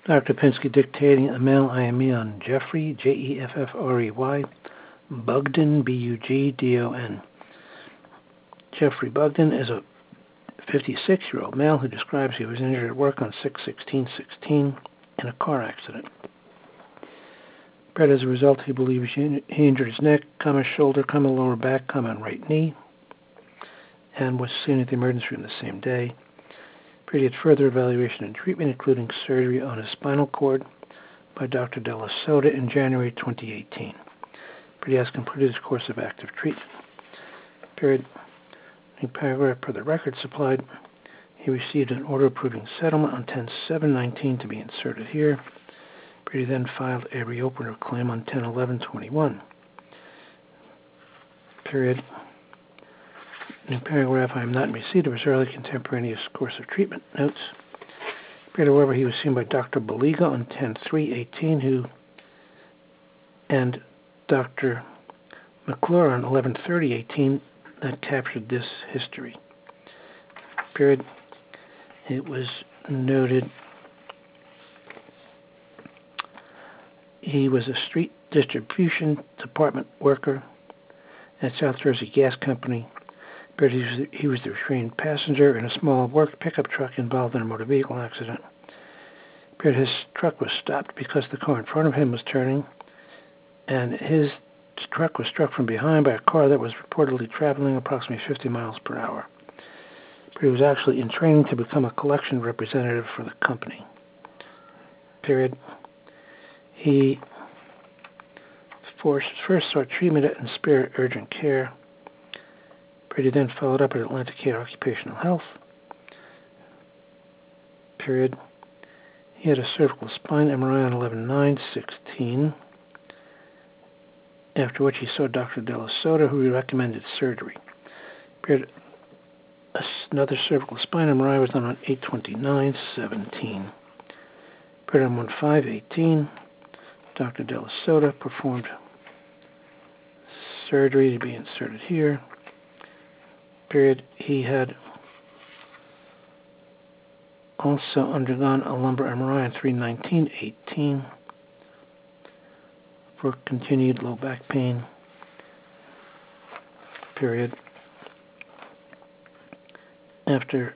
Dr. Pinsky dictating a male IME on Jeffrey, Jeffrey, Bugdon, Bugdon. Jeffrey Bugdon is a 56-year-old male who describes he was injured at work on 6/16/16 in a car accident. As a result, he believes he injured his neck, shoulder, lower back, and right knee, and was seen at the emergency room the same day. He had further evaluation and treatment, including surgery on his spinal cord by Dr. Della Sota in January 2018. He has completed his course of active treatment. In paragraph per the record supplied, he received an order approving settlement on 10/7/19 to be inserted here. He then filed a reopener claim on 10/11/21. In paragraph, I am not in receipt of his early contemporaneous course of treatment notes. However, he was seen by Dr. Baliga on 10/3/18, and Dr. McClure on 11/30/18 that captured this history. It was noted he was a street distribution department worker at South Jersey Gas Company. He was the restrained passenger in a small work pickup truck involved in a motor vehicle accident. His truck was stopped because the car in front of him was turning, and his truck was struck from behind by a car that was reportedly traveling approximately 50 miles per hour. He was actually in training to become a collection representative for the company. He first sought treatment at Inspire Urgent Care. He then followed up at Atlantic Care Occupational Health. He had a cervical spine MRI on 11/9/16, after which he saw Dr. Della Sota, who recommended surgery. Another cervical spine MRI was done on 8/29/17. On 1/5/18, Dr. Della Sota performed surgery to be inserted here. He had also undergone a lumbar MRI on 3/19/18 for continued low back pain. After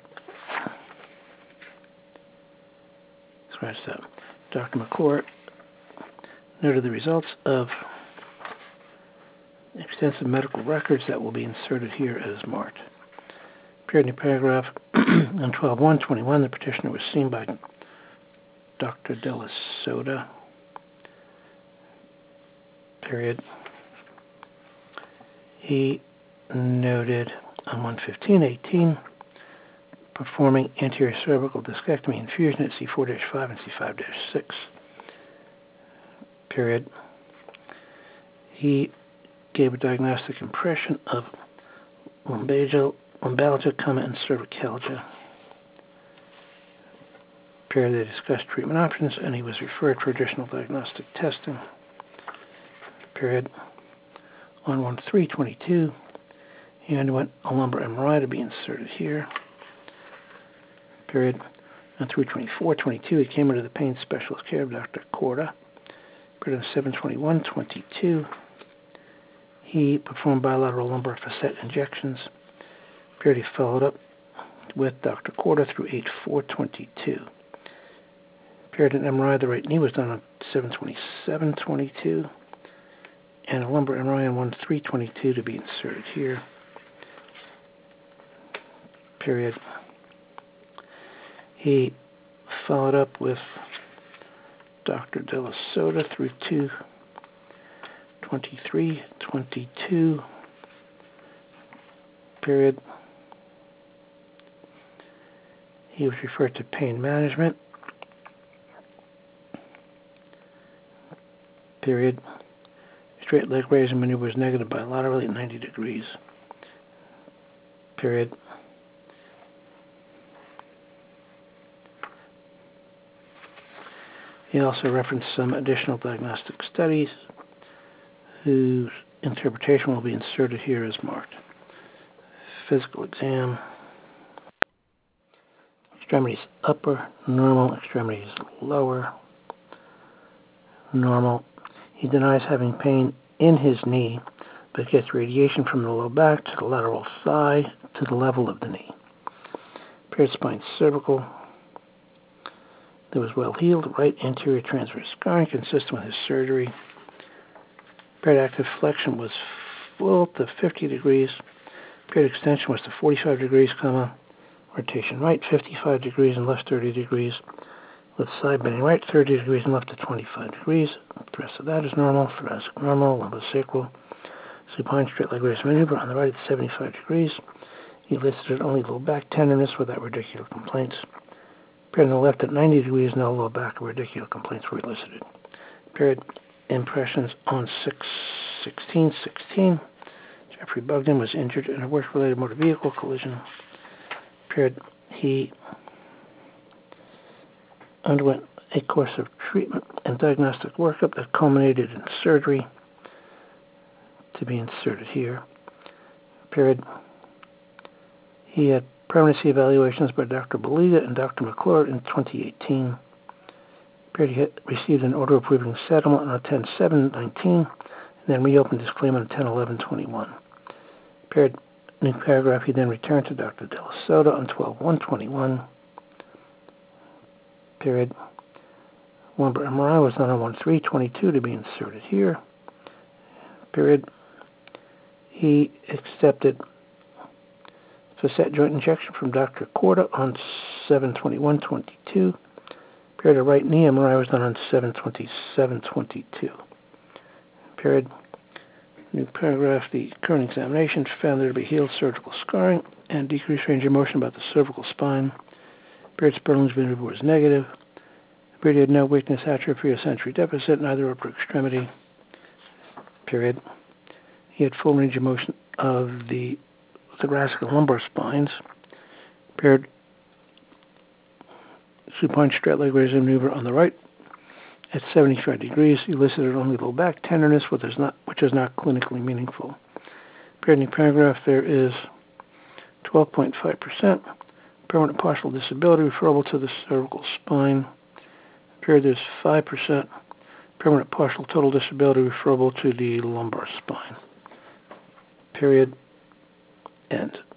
Dr. McClure noted the results of extensive medical records that will be inserted here as marked. In paragraph on 12/1/21, the petitioner was seen by Dr. Della Sota. He noted on 1/15/18 performing anterior cervical discectomy infusion at C4-5 and C5-6. He gave a diagnostic impression of lumbalgia, and cervicalgia. They discussed treatment options, and he was referred for additional diagnostic testing. On 1/3/22, he underwent a lumbar MRI to be inserted here. On 3/24/22, he came under the pain specialist care of Dr. Corda. On 7/21/22, he performed bilateral lumbar facet injections. He followed up with Dr. Corda through 8/4/22. An MRI of the right knee was done on 7/27/22, and a lumbar MRI on 1/3/22 to be inserted here. He followed up with Dr. Della Sota through 2/23/22. He was referred to pain management. Straight leg raising maneuver was negative bilaterally at 90 degrees. He also referenced some additional diagnostic studies whose interpretation will be inserted here as marked. Physical exam. extremities upper, normal, extremities lower, normal. He denies having pain in his knee, but gets radiation from the low back to the lateral thigh to the level of the knee. Paired spine cervical. That was well healed. Right anterior transverse scarring consistent with his surgery. Paired active flexion was full to 50 degrees. Paired extension was to 45 degrees, rotation right 55 degrees and left 30 degrees. Left side bending right 30 degrees and left to 25 degrees. The rest of that is normal. Thoracic normal. Lumbosacral. Supine straight leg raise maneuver on the right at 75 degrees. He elicited only low back tenderness without radicular complaints. Paired on the left at 90 degrees, no low back or radicular complaints were elicited. Paired impressions on 6/16/16. Jeffrey Bugden was injured in a work-related motor vehicle collision. Paired, he underwent a course of treatment and diagnostic workup that culminated in surgery to be inserted here. Paired, he had permanency evaluations by Dr. Beliga and Dr. McClure in 2018. Paired, he had received an order approving settlement on 10/7/19 and then reopened his claim on 10/11/21. Paired, new paragraph, he then returned to Dr. De La Sota on 12/1/21. Period. Lumbar MRI was done on 1/3/22 to be inserted here. Period. He accepted facet joint injection from Dr. Corda on 7/21/22. Period. A right knee MRI was done on 7/27/22. Period. New paragraph. The current examination found there to be healed cervical scarring and decreased range of motion about the cervical spine. Period. Sperling's maneuver was negative. Period. He had no weakness, atrophy, or sensory deficit, neither upper extremity. Period. He had full range of motion of the thoracic and lumbar spines. Period. Supine straight leg raise maneuver on the right at 75 degrees elicited only low back tenderness, which is not clinically meaningful. Period. New paragraph. There is 12.5% permanent partial disability referable to the cervical spine. Period. There's 5% permanent partial total disability referable to the lumbar spine. Period. End.